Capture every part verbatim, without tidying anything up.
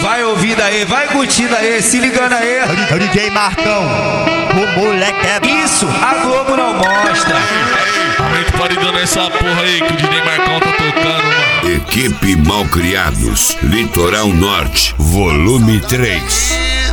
Vai ouvindo aí, vai curtindo aí, se ligando aí. É o D J Marcão, o moleque é... Isso, a Globo não mostra. Aumenta o paredão nessa porra aí que o D J Marcão tá tocando, mano. Equipe Malcriados, Litoral Norte, volume três.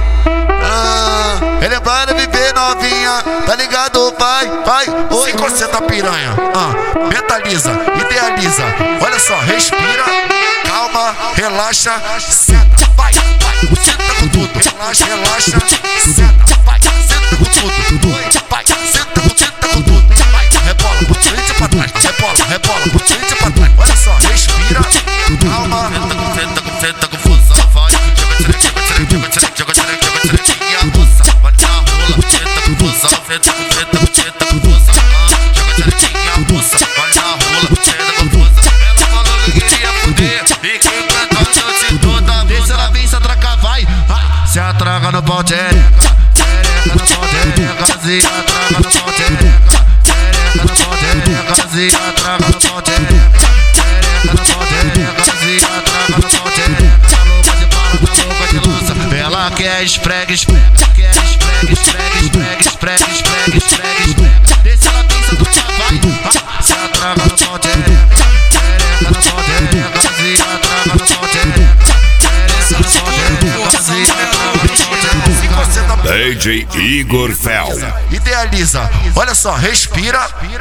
Ah, relembrando viver novinha, tá ligado? Vai, vai, oi, concentra piranha. Ah, mentaliza, idealiza. Olha só, respira, calma, relaxa, senta, vai, vai, senta com tudo. Relaxa, relaxa, senta, vai, senta com tudo. Oi, vai, senta com, senta com tudo. Vai, rebola, por frente pra trás, rebola, rebola, por frente pra trás. Olha só, respira, calma, senta com, senta com, senta com função, vai. Joga, joga, joga, joga, joga, joga, joga, joga. Vai na rola, senta com função, senta com, senta com, senta com função. Joga direitinho a moça, vai na rola, senta com função. Ela falou que queria fuder, e que cantando se toda. Deixa ela vir se atracar, vai, vai. Se atraca no pau, tchereca, tchereca no pau, tchereca. Se atraca no pau, tchereca, tchereca no pau, tchereca. Se atraca no pau, tchereca, tchereca no pau, tchereca. Se atraca no pau, tchereca. Tá louca de bala, tá louca de lança. Ela quer esprega, esprega, quer esprega, esprega, esprega, esprega, esprega, esprega, esprega. Deixa ela pensa do que vai. Se atraca no pau, tchereca, tchereca no pau, tchereca. Se atraca no pau, tchereca, tchereca no pau, tchereca. Se atraca no pau, tchereca. D J Igor Fel. Idealiza, olha só, respira,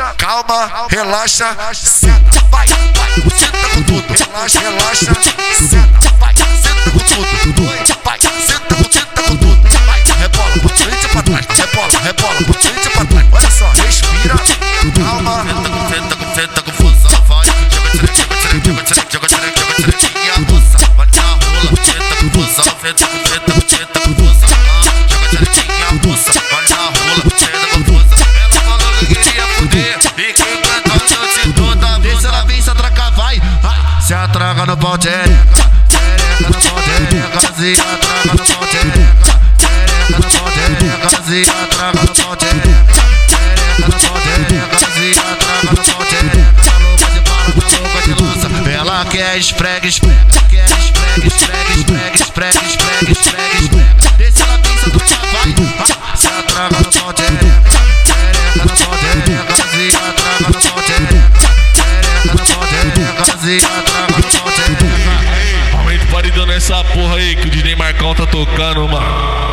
calma, relaxa, senta, vai, vai, senta com tudo. Relaxa, relaxa, senta, vai, senta com tudo. Vai, senta com, senta com tudo. Vai, rebola, por frente pra trás, rebola, rebola, por frente pra trás. Olha só, respira, calma, senta com, senta com, senta com função, vai. Joga, joga, joga, joga, joga, joga, joga, joga, a moça, vai na rola, senta com função, senta com, senta com, senta com função. Joga direitinho a moça, vai na rola, senta com função. Ela falou que queria fuder, e que cantando se toda. Deixa ela vir se atracar, vai, vai. Se atraca no pau, tchereca, tchereca no pau, tchereca. Se atraca no pau, tchereca, tchereca no pau, tchereca. Se atraca no pau, tchereca, tchereca no pau, tchereca. Se atraca no pau, tchereca. Tá louca de bala, tá louca de lança. Ela quer esprega, esprega, quer esprega, esprega, esprega, esprega, esprega, esprega, esprega. Deixa ela pensa do que vai. Se atraca no pau, tchereca, tchereca no pau, tchereca. Se atraca no pau, tchereca, tchereca no pau, tchereca. Se atraca no pau, tchereca. Aumenta o paredão nessa porra aí que o D J Marcão tá tocando, mano.